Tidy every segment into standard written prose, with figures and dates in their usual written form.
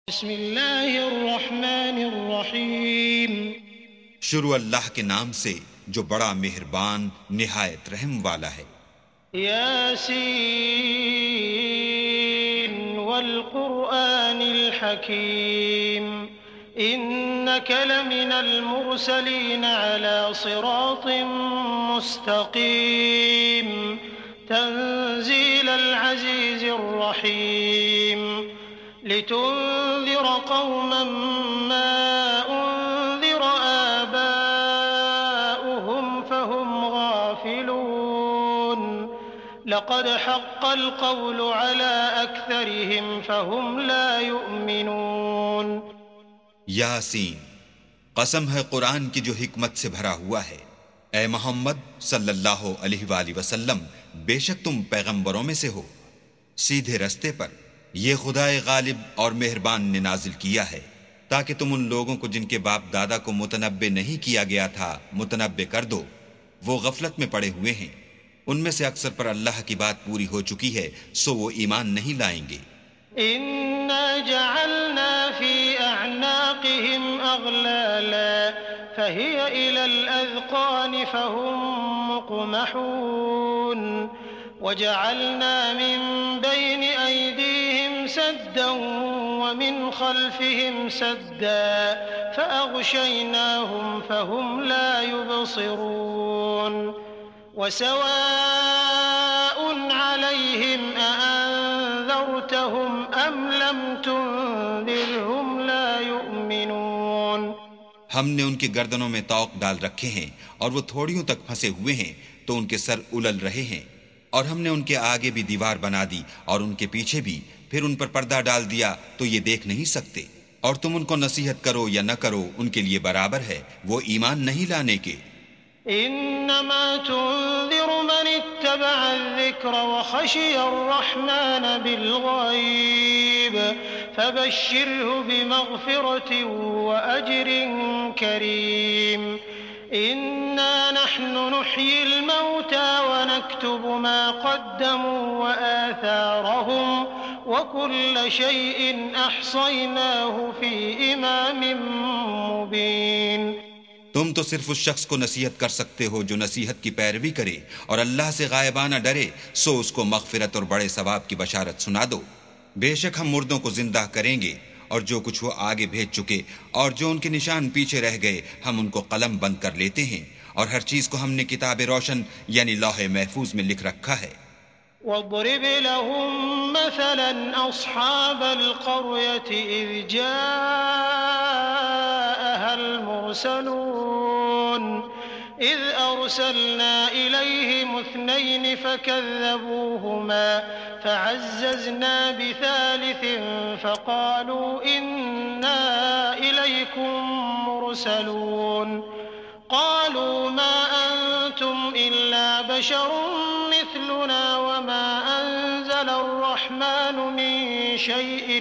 بسم اللہ الرحمن الرحیم. شروع اللہ کے نام سے جو بڑا مہربان نہایت رحم والا ہے. یاسین والقرآن الحکیم انک لمن المرسلین علی صراط مستقیم تنزیل العزیز الرحیم لتنذر قوما ما أنذر آباؤهم فهم غافلون لقد حق القول على أكثرهم فهم لا يؤمنون. یاسین، قسم ہے قرآن کی جو حکمت سے بھرا ہوا ہے. اے محمد صلی اللہ علیہ وآلہ وسلم، بے شک تم پیغمبروں میں سے ہو، سیدھے رستے پر. یہ خدائے غالب اور مہربان نے نازل کیا ہے تاکہ تم ان لوگوں کو جن کے باپ دادا کو متنبع نہیں کیا گیا تھا متنبع کر دو. وہ غفلت میں پڑے ہوئے ہیں. ان میں سے اکثر پر اللہ کی بات پوری ہو چکی ہے، سو وہ ایمان نہیں لائیں گے. إنا جعلنا في أعناقهم أغلالا فهي إلى الأذقان فهم مقمحون وجعلنا من بين أيديهم سدا ومن خلفهم سدا فأغشيناهم فهم لا يبصرون وسواء عليهم أأنذرتهم أم لم تنذرهم لا يؤمنون. ہم نے ان کی گردنوں میں طوق ڈال رکھے ہیں اور وہ تھوڑیوں تک پھنسے ہوئے ہیں تو ان کے سر الل رہے ہیں. اور ہم نے ان کے آگے بھی دیوار بنا دی اور ان کے پیچھے بھی، پھر ان پر پردہ ڈال دیا تو یہ دیکھ نہیں سکتے. اور تم ان کو نصیحت کرو یا نہ کرو ان کے لیے برابر ہے، وہ ایمان نہیں لانے کے. إنما تنذر من اتبع الذكر وخشي الرحمن بالغيب فبشره بمغفرة وأجر كريم. إنا نحن نحيي الموتى ونكتب ما قدموا وآثارهم وكل شيء أحصيناه في إمام مبين. تم تو صرف اس شخص کو نصیحت کر سکتے ہو جو نصیحت کی پیروی کرے اور اللہ سے غائبانہ ڈرے، سو اس کو مغفرت اور بڑے ثواب کی بشارت سنا دو. بے شک ہم مردوں کو زندہ کریں گے، اور جو کچھ وہ آگے بھیج چکے اور جو ان کے نشان پیچھے رہ گئے ہم ان کو قلم بند کر لیتے ہیں، اور ہر چیز کو ہم نے کتاب روشن یعنی لوح محفوظ میں لکھ رکھا ہے. واضرب لهم مثلا أصحاب القرية إذ جاءها المرسلون إذ أرسلنا إليهم اثنين فكذبوهما فعززنا بثالث فقالوا إنا إليكم مرسلون قالوا ما أنتم إلا بشر مثلنا وما أنزل الرحمن من شيء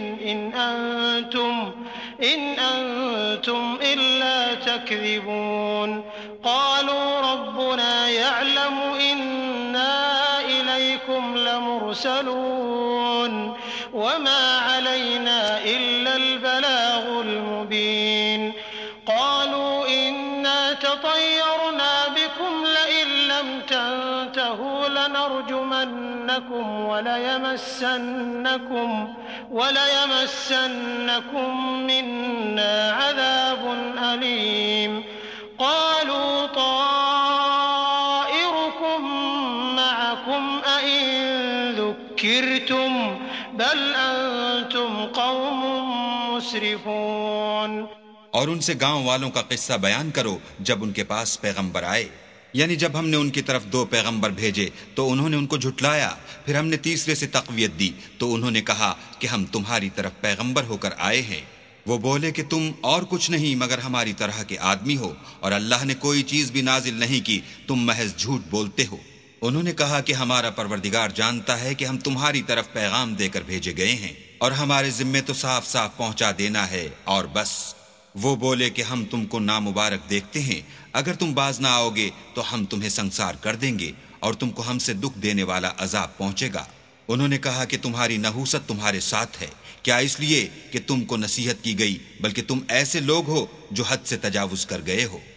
إن أنتم إلا تكذبون قالوا ربنا يعلم إنا إليكم لمرسلون وما علينا إلا البلاغ المبين. قالوا إنا تطيرنا بكم لئن لم تنتهوا لنرجمنكم وليمسنكم منا عذاب أليم. قالوا طائركم معكم أئن ذكرتم بل أنتم قوم مسرفون. اور ان سے گاؤں والوں کا قصہ بیان کرو جب ان کے پاس پیغمبر آئے، یعنی جب ہم نے ان کی طرف 2 پیغمبر بھیجے تو انہوں نے ان کو جھٹلایا، پھر ہم نے تیسرے سے تقویت دی تو انہوں نے کہا کہ ہم تمہاری طرف پیغمبر ہو کر آئے ہیں. وہ بولے کہ تم اور کچھ نہیں مگر ہماری طرح کے آدمی ہو، اور اللہ نے کوئی چیز بھی نازل نہیں کی، تم محض جھوٹ بولتے ہو. انہوں نے کہا کہ ہمارا پروردگار جانتا ہے کہ ہم تمہاری طرف پیغام دے کر بھیجے گئے ہیں، اور ہمارے ذمے تو صاف صاف پہنچا دینا ہے اور بس. وہ بولے کہ ہم تم کو نامبارک دیکھتے ہیں، اگر تم باز نہ آؤ گے تو ہم تمہیں سنسار کر دیں گے اور تم کو ہم سے دکھ دینے والا عذاب پہنچے گا. انہوں نے کہا کہ تمہاری نحوست تمہارے ساتھ ہے، کیا اس لیے کہ تم کو نصیحت کی گئی، بلکہ تم ایسے لوگ ہو جو حد سے تجاوز کر گئے ہو۔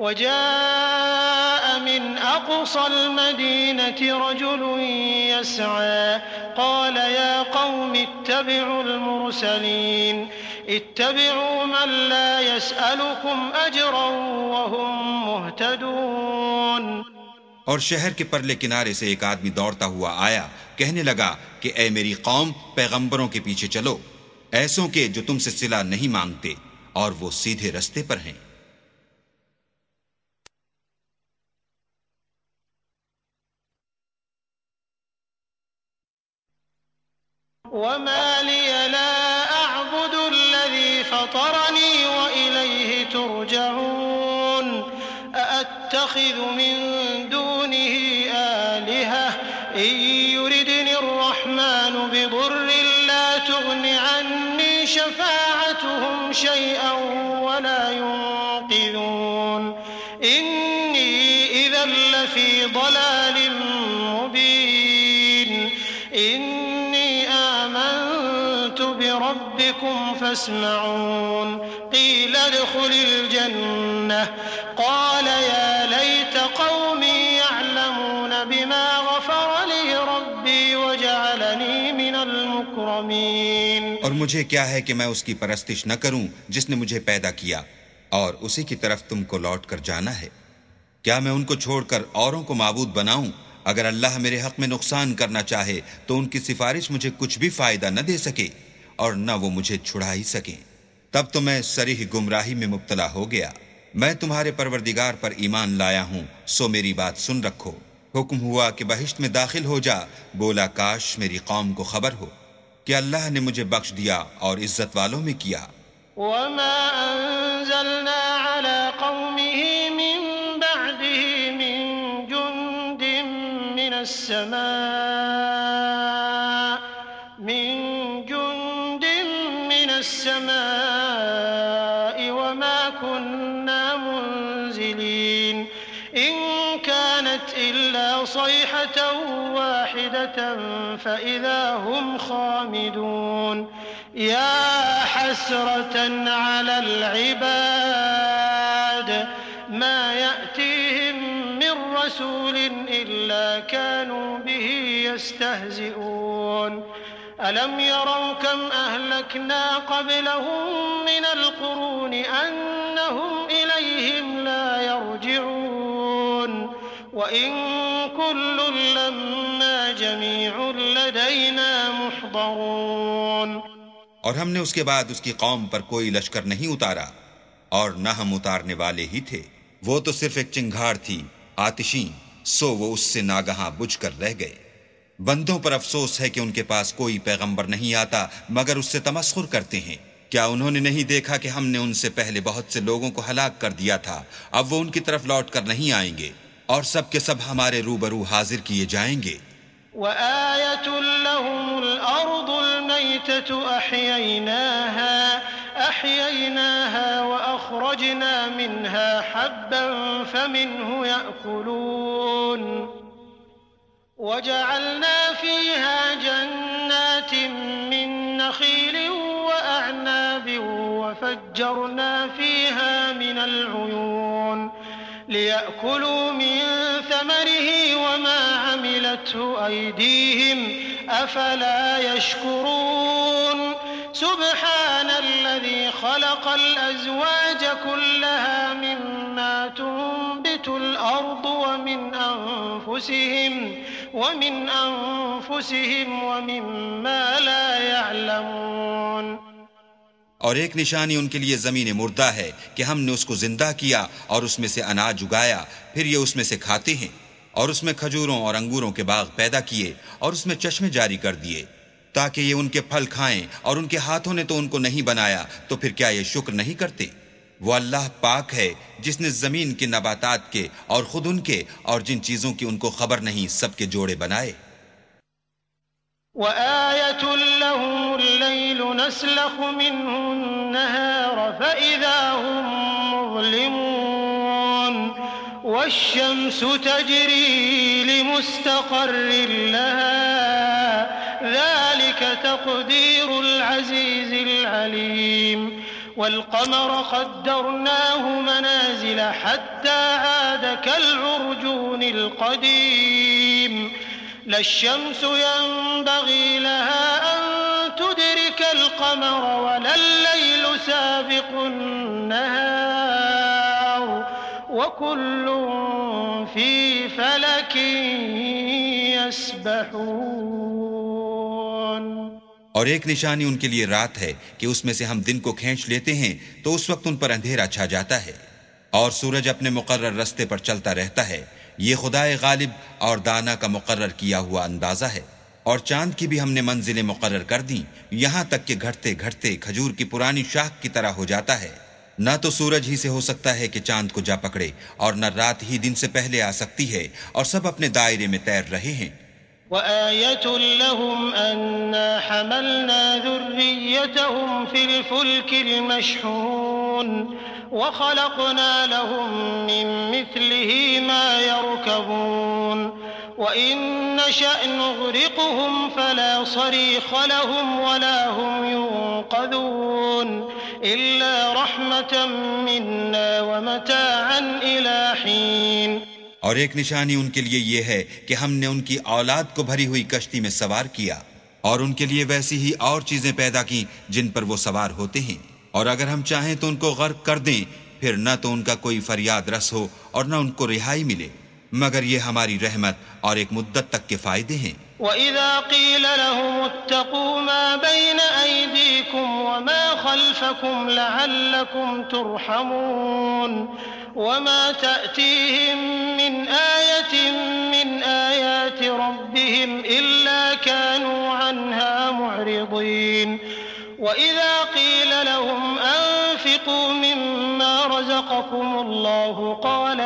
وجاء من أقصى المدينة رجل يسعى قال يا قوم اتبعوا المرسلين اتبعوا من لا يسألكم أجرا وهم مهتدون۔ اور شہر کے پرلے کنارے سے ایک آدمی دوڑتا ہوا آیا، کہنے لگا کہ اے میری قوم، پیغمبروں کے پیچھے چلو، ایسوں کے جو تم سے صلہ نہیں مانگتے اور وہ سیدھے رستے پر ہیں۔ وما لي لا أعبد الذي فطرني وإليه ترجعون أأتخذ من دونه آلهة إن يردني الرحمن بضر لا تغن عني شفاعتهم شيئا ولا ينقذون إني إذا لفي ضلال مبين إني آمنت بربكم فاسمعون قيل ادخل الجنة قال يا ليت قومي يعلمون بما غفر لي ربي وجعلني من المكرمين۔ اور مجھے کیا ہے کہ میں اس کی پرستش نہ کروں جس نے مجھے پیدا کیا، اور اسی کی طرف تم کو لوٹ کر جانا ہے۔ کیا میں ان کو چھوڑ کر اوروں کو معبود بناؤں؟ اگر اللہ میرے حق میں نقصان کرنا چاہے تو ان کی سفارش مجھے کچھ بھی فائدہ نہ دے سکے اور نہ وہ مجھے چھڑا ہی سکیں۔ تب تو میں صریح گمراہی میں مبتلا ہو گیا۔ میں تمہارے پروردگار پر ایمان لایا ہوں، سو میری بات سن رکھو۔ حکم ہوا کہ بہشت میں داخل ہو جا، بولا کاش میری قوم کو خبر ہو کہ اللہ نے مجھے بخش دیا اور عزت والوں میں کیا۔ وما أنزلنا على قومه من بعده من جند من السماء وما كنا منزلين إن كانت إلا صيحة واحدة فإذا هم خامدون يا حسرة على العباد ما يأتيهم من رسول إلا كانوا به يستهزئون ألم يروا كم أهلكنا قبلهم من القرون أنهم إليهم لا يرجعون وإن كل لما جميع لدينا محضرون۔ اور ہم نے اس کے بعد اس کی قوم پر کوئی لشکر نہیں اتارا، اور نہ ہم اتارنے والے ہی تھے۔ وہ تو صرف ایک چنگھاڑ تھی آتشین، سو وہ اس سے ناگہاں بجھ کر رہ گئے۔ بندوں پر افسوس ہے کہ ان کے پاس کوئی پیغمبر نہیں آتا مگر اس سے تمسخر کرتے ہیں۔ کیا انہوں نے نہیں دیکھا کہ ہم نے ان سے پہلے بہت سے لوگوں کو ہلاک کر دیا تھا؟ اب وہ ان کی طرف لوٹ کر نہیں آئیں گے، اور سب کے سب ہمارے روبرو حاضر کیے جائیں گے۔ وآية لهم الأرض الميتة أحييناها وأخرجنا منها حبا فمنه يأكلون وجعلنا فيها جنات من نخيل وأعناب وفجرنا فيها من العيون ليأكلوا من ثمره وما عملته أيديهم أفلا يشكرون سبحان الذي خلق الأزواج كلها مما تنبت الأرض ومن أنفسهم ومما لا يعلمون۔ اور ایک نشانی ان کے لیے زمین مردہ ہے کہ ہم نے اس کو زندہ کیا اور اس میں سے اناج اگایا، پھر یہ اس میں سے کھاتے ہیں، اور اس میں کھجوروں اور انگوروں کے باغ پیدا کیے اور اس میں چشمے جاری کر دیے تاکہ یہ ان کے پھل کھائیں، اور ان کے ہاتھوں نے تو ان کو نہیں بنایا، تو پھر کیا یہ شکر نہیں کرتے؟ وہ اللہ پاک ہے جس نے زمین کے نباتات کے اور خود ان کے اور جن چیزوں کی ان کو خبر نہیں سب کے جوڑے بنائے۔ وآية لهم الليل نسلخ منه النهار فإذا هم مظلمون والشمس تجري لمستقر لها ذلك تقدير العزيز العليم والقمر قدرناه منازل حتى عاد كالعرجون القديم لا الشمس ينبغي لها أن تدرك القمر ولا الليل سابق النهار وكل في فلك يسبحون. اور ایک نشانی ان کے لیے رات ہے کہ اس میں سے ہم دن کو کھینچ لیتے ہیں تو اس وقت ان پر اندھیرا چھا جاتا ہے، اور سورج اپنے مقرر رستے پر چلتا رہتا ہے. یہ خدائے غالب اور دانا کا مقرر کیا ہوا اندازہ ہے. اور چاند کی بھی ہم نے منزلیں مقرر کر دیں، یہاں تک کہ گھٹتے گھٹتے کھجور کی پرانی شاخ کی طرح ہو جاتا ہے. نہ تو سورج ہی سے ہو سکتا ہے کہ چاند کو جا پکڑے، اور نہ رات ہی دن سے پہلے آ سکتی ہے، اور سب اپنے دائرے میں تیر رہے ہیں. وآية لهم أنا حملنا ذريتهم في الفلك المشحون وخلقنا لهم من مثله ما يركبون وإن نشأ نغرقهم فلا صريخ لهم ولا هم ينقذون إلا رحمة منا ومتاعا إلى حين. اور ایک نشانی ان کے لیے یہ ہے کہ ہم نے ان کی اولاد کو بھری ہوئی کشتی میں سوار کیا، اور ان کے لیے ویسی ہی اور چیزیں پیدا کی جن پر وہ سوار ہوتے ہیں، اور اگر ہم چاہیں تو ان کو غرق کر دیں، پھر نہ تو ان کا کوئی فریاد رس ہو اور نہ ان کو رہائی ملے، مگر یہ ہماری رحمت اور ایک مدت تک کے فائدے ہیں. وَإِذَا قِيلَ لَهُمُ اتَّقُوا مَا بَيْنَ أَيْدِيكُمْ وَمَا خَلْفَكُمْ لَعَلَّكُمْ تُرْحَمُونَ وَمَا تَأْتِيهِمْ مِنْ آيَةٍ مِنْ آيَاتِ رَبِّهِمْ إِلَّا كَانُوا عَنْهَا مُعْرِضِينَ. وَإِذَا قِيلَ لَهُمْ أَنفِقُوا مِمَّا رَزَقَكُمُ اللَّهُ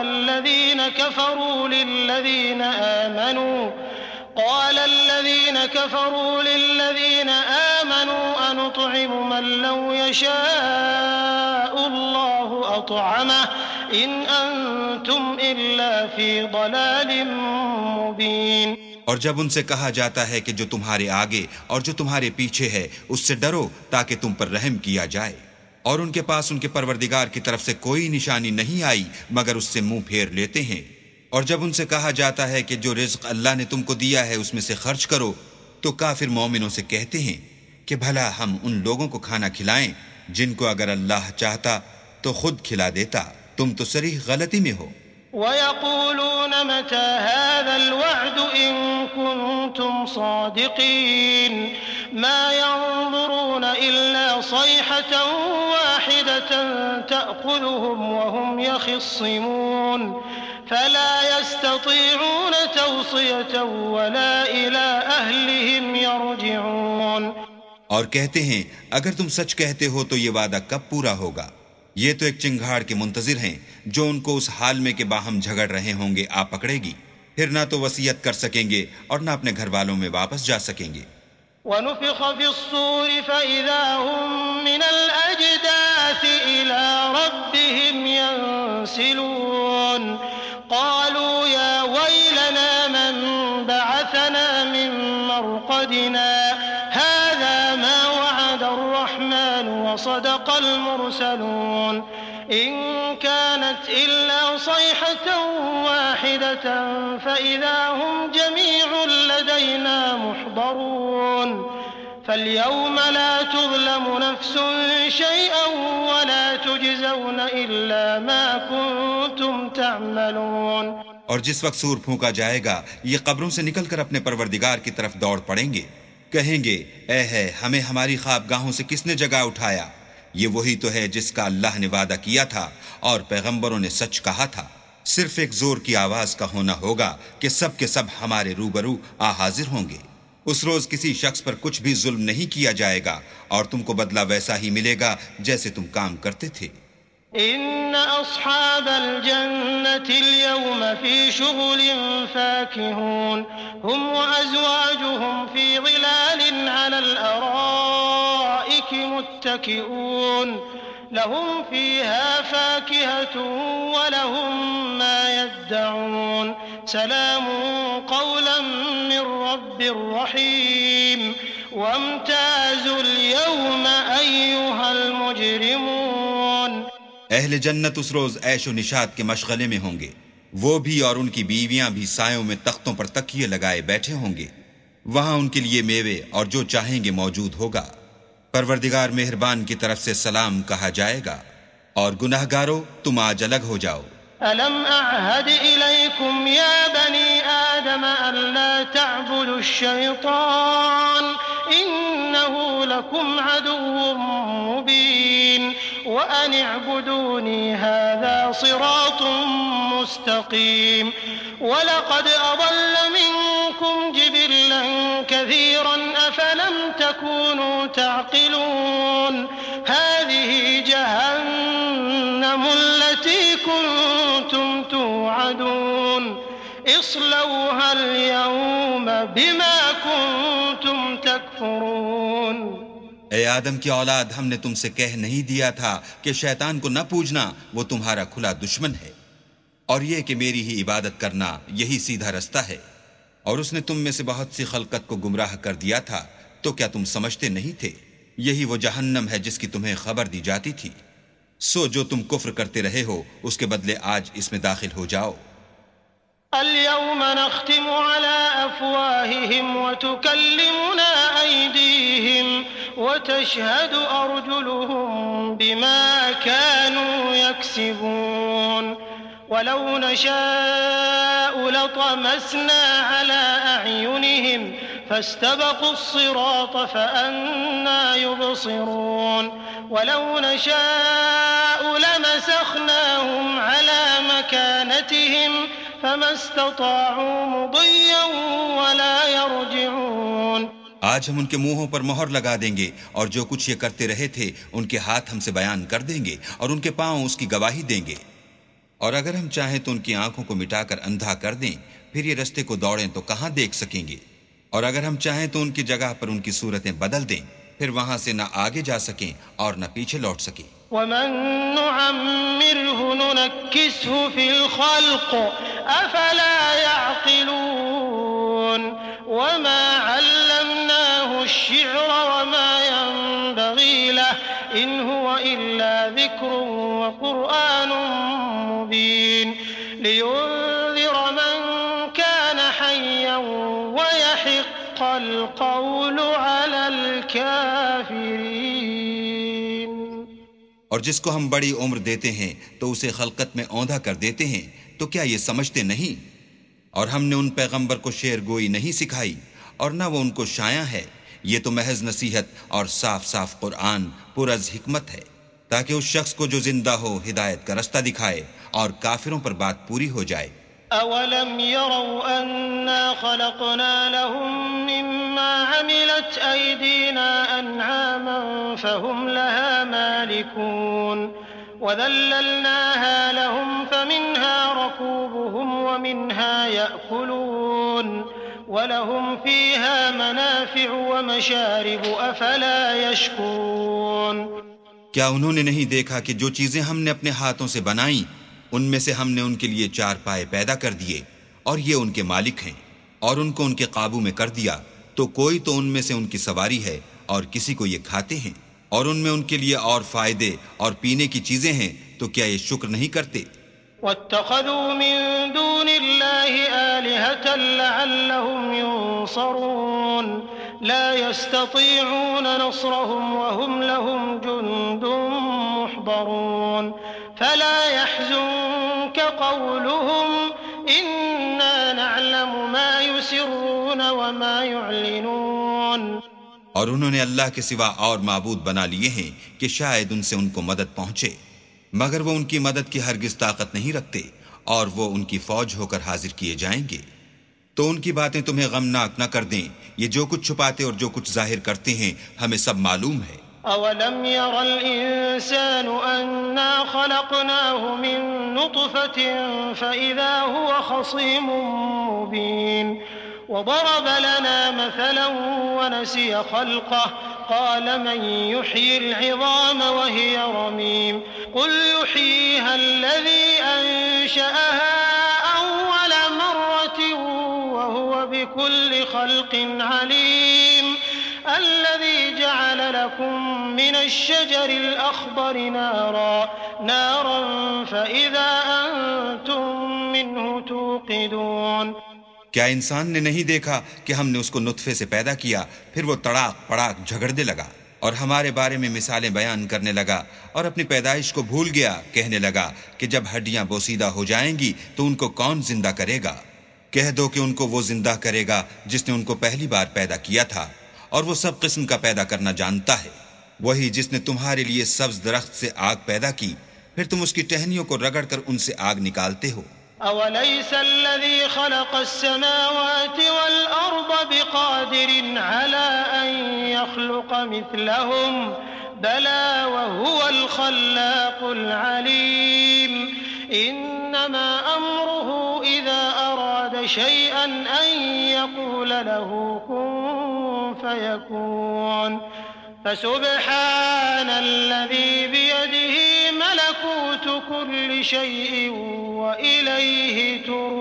قال الذين كفروا للذين آمنوا أنطعم من لو يشاء الله أطعمه إن أنتم إلا في ضلال مبين. اور جب ان سے کہا جاتا ہے کہ جو تمہارے آگے اور جو تمہارے پیچھے ہے اس سے ڈرو تاکہ تم پر رحم کیا جائے، اور ان کے پاس ان کے پروردگار کی طرف سے کوئی نشانی نہیں آئی مگر اس سے منہ پھیر لیتے ہیں. اور جب ان سے کہا جاتا ہے کہ جو رزق اللہ نے تم کو دیا ہے اس میں سے خرچ کرو، تو کافر مومنوں سے کہتے ہیں کہ بھلا ہم ان لوگوں کو کھانا کھلائیں جن کو اگر اللہ چاہتا تو خود کھلا دیتا. تم تو صریح غلطی میں ہو. ويقولون متى هذا الوعد إن كنتم صادقين ما ينظرون إلا صيحة واحدة تأخذهم وهم يخصمون فلا يستطيعون توصية ولا إلى أهلهم يرجعون. اور کہتے ہیں اگر تم سچ کہتے ہو تو یہ وعدہ کب پورا ہوگا؟ یہ تو ایک چنگھاڑ کے منتظر ہیں جو ان کو اس حال میں کہ باہم جھگڑ رہے ہوں گے آ پکڑے گی، پھر نہ تو وصیت کر سکیں گے اور نہ اپنے گھر والوں میں واپس جا سکیں گے. ونفخ في الصور فإذا هم من الأجداث إلى ربهم ينسلون قالوا يا ويلنا من بعثنا من مرقدنا هذا ما وعد الرحمن وصدق المرسلون إن كانت إلا صيحة واحدة فإذا هم جميع لدينا محضرون فاليوم لا تظلم نفس شيئا ولا تجزون إلا ما كنتم تعملون. اور جس وقت سور پھونکا جائے گا یہ قبروں سے نکل کر اپنے پروردگار کی طرف دوڑ پڑیں گے، کہیں گے اے ہے ہمیں ہماری خوابگاہوں سے کس نے جگا اٹھایا. یہ وہی تو ہے جس کا اللہ نے وعدہ کیا تھا اور پیغمبروں نے سچ کہا تھا. صرف ایک زور کی آواز کا ہونا ہوگا کہ سب کے سب ہمارے روبرو حاضر ہوں گے. اس روز کسی شخص پر کچھ بھی ظلم نہیں کیا جائے گا اور تم کو بدلہ ویسا ہی ملے گا جیسے تم کام کرتے تھے. إن أصحاب الجنة اليوم في شغل فاكهون هم وأزواجهم في ظلال على الأرائك متكئون لهم فيها فاكهة ولهم ما يدعون سلام قولا من رب رحيم وامتازوا اليوم أيها المجرمون. اہل جنت اس روز عیش و نشاط کے مشغلے میں ہوں گے، وہ بھی اور ان کی بیویاں بھی سایوں میں تختوں پر تکیے لگائے بیٹھے ہوں گے، وہاں ان کے لیے میوے اور جو چاہیں گے موجود ہوگا، پروردگار مہربان کی طرف سے سلام کہا جائے گا، اور گناہگارو تم آج الگ ہو جاؤ. ألم أعهد إليكم يا بني آدم ألا تعبدوا الشيطان إنه لكم عدو مبين وأن اعبدوني هذا صراط مستقيم. ولقد أضل منكم جبلا كثيرا أفلم تكونوا تعقلون. هذه جهنم التي كنتم توعدون اصلوها اليوم بما كنتم تكفرون. اے آدم کی اولاد، ہم نے تم سے کہہ نہیں دیا تھا کہ شیطان کو نہ پوجنا، وہ تمہارا کھلا دشمن ہے، اور یہ کہ میری ہی عبادت کرنا یہی سیدھا رستہ ہے، اور اس نے تم میں سے بہت سی خلقت کو گمراہ کر دیا تھا، تو کیا تم سمجھتے نہیں تھے؟ یہی وہ جہنم ہے جس کی تمہیں خبر دی جاتی تھی، سو جو تم کفر کرتے رہے ہو اس کے بدلے آج اس میں داخل ہو جاؤ. اليوم نختم على أفواههم وتكلمنا أيديهم وتشهد أرجلهم بما كانوا يكسبون. ولو نشاء لطمسنا على أعينهم فاستبقوا الصراط فأنى يبصرون. ولو نشاء لمسخناهم على مكانتهم فما استطاعوا مضيا ولا يرجعون. آج ہم ان کے منہوں پر مہر لگا دیں گے، اور جو کچھ یہ کرتے رہے تھے ان کے ہاتھ ہم سے بیان کر دیں گے، اور ان کے پاؤں اس کی گواہی دیں گے. اور اگر ہم چاہیں تو ان کی آنکھوں کو مٹا کر اندھا کر دیں، پھر یہ رستے کو دوڑیں تو کہاں دیکھ سکیں گے، اور اگر ہم چاہیں تو ان کی جگہ پر ان کی صورتیں بدل دیں، پھر وہاں سے نہ آگے جا سکیں اور نہ پیچھے لوٹ سکیں. ومن نعمره ننكسه في الخلق أفلا يعقلون. وما علمناه الشعر وما ينبغي له إن هو إلا ذكر وقرآن مبين لينذر من كان حيا ويحق القول على الكافرين. اور جس کو ہم بڑی عمر دیتے ہیں تو اسے خلقت میں اوندھا کر دیتے ہیں، تو کیا یہ سمجھتے نہیں؟ اور ہم نے ان پیغمبر کو شعر گوئی نہیں سکھائی، اور نہ وہ ان کو شایع ہے، یہ تو محض نصیحت اور صاف صاف قرآن پر از حکمت ہے، تاکہ اس شخص کو جو زندہ ہو ہدایت کا رستہ دکھائے اور کافروں پر بات پوری ہو جائے. أولم يروا أنا خلقنا لهم مما عملت أيدينا أنعاما فهم لها مالكون وذللناها لهم فمنها ركوبهم ومنها يأكلون ولهم فيها منافع ومشارب أفلا يشكرون. کیا انہوں نے نہیں دیکھا کہ جو چیزیں ہم نے اپنے ہاتھوں سے بنائیں ان میں سے ہم نے ان کے لیے چار پائے پیدا کر دیے، اور یہ ان کے مالک ہیں، اور ان کو ان کے قابو میں کر دیا، تو کوئی تو ان میں سے ان کی سواری ہے اور کسی کو یہ کھاتے ہیں، اور ان میں ان کے لیے اور فائدے اور پینے کی چیزیں ہیں، تو کیا یہ شکر نہیں کرتے؟ واتخذوا من دون الله آلهة لعلهم ينصرون لا يستطيعون نصرهم وهم لهم جند محضرون. فلا يحزنك قولهم إنا نعلم ما يسرون وما يعلنون. اور انہوں نے اللہ کے سوا اور معبود بنا لیے ہیں کہ شاید ان سے ان کو مدد پہنچے، مگر وہ ان کی مدد کی ہرگز طاقت نہیں رکھتے، اور وہ ان کی فوج ہو کر حاضر کیے جائیں گے. تو ان کی باتیں تمہیں غمناک نہ کر دیں، یہ جو کچھ چھپاتے اور جو کچھ ظاہر کرتے ہیں ہمیں سب معلوم ہے. أولم ير الإنسان أنا خلقناه من نطفة فإذا هو خصيم مبين وضرب لنا مثلا ونسي خلقه قال من يحيي العظام وهي رميم قل يحييها الذي أنشأها أول مرة بكل خلق عليم الذي جعل لكم من الشجر الأخضر نارا فإذا أنتم منه توقدون کیا انسان نے نہیں دیکھا کہ ہم نے اس کو نطفے سے پیدا کیا، پھر وہ تڑاک پڑاک جھگڑنے لگا اور ہمارے بارے میں مثالیں بیان کرنے لگا اور اپنی پیدائش کو بھول گیا، کہنے لگا کہ جب ہڈیاں بوسیدہ ہو جائیں گی تو ان کو کون زندہ کرے گا؟ کہہ دو کہ ان کو وہ زندہ کرے گا جس نے ان کو پہلی بار پیدا کیا تھا، اور وہ سب قسم کا پیدا کرنا جانتا ہے، وہی جس نے تمہارے لیے سبز درخت سے آگ پیدا کی، پھر تم اس کی ٹہنیوں کو رگڑ کر ان سے آگ نکالتے ہو۔ أوليس الذي خلق السماوات والأرض بقادر على أن يخلق مثلهم بلى وهو الخلاق العليم إنما أمره إذا أراد شيئا أن يقول له كن فيكون فسبحان الذي بيده ملكوت كل شيء وإليه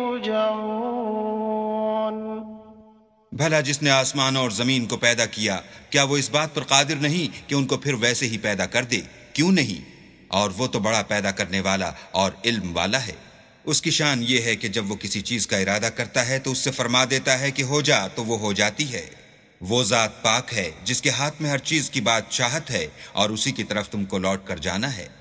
ترجعون بھلا جس نے آسمان اور زمین کو پیدا کیا، کیا وہ اس بات پر قادر نہیں کہ ان کو پھر ویسے ہی پیدا کر دے؟ کیوں نہیں؟ اور وہ تو بڑا پیدا کرنے والا اور علم والا ہے۔ اس کی شان یہ ہے کہ جب وہ کسی چیز کا ارادہ کرتا ہے تو اس سے فرما دیتا ہے کہ ہو جا، تو وہ ہو جاتی ہے۔ وہ ذات پاک ہے جس کے ہاتھ میں ہر چیز کی بادشاہت ہے، اور اسی کی طرف تم کو لوٹ کر جانا ہے۔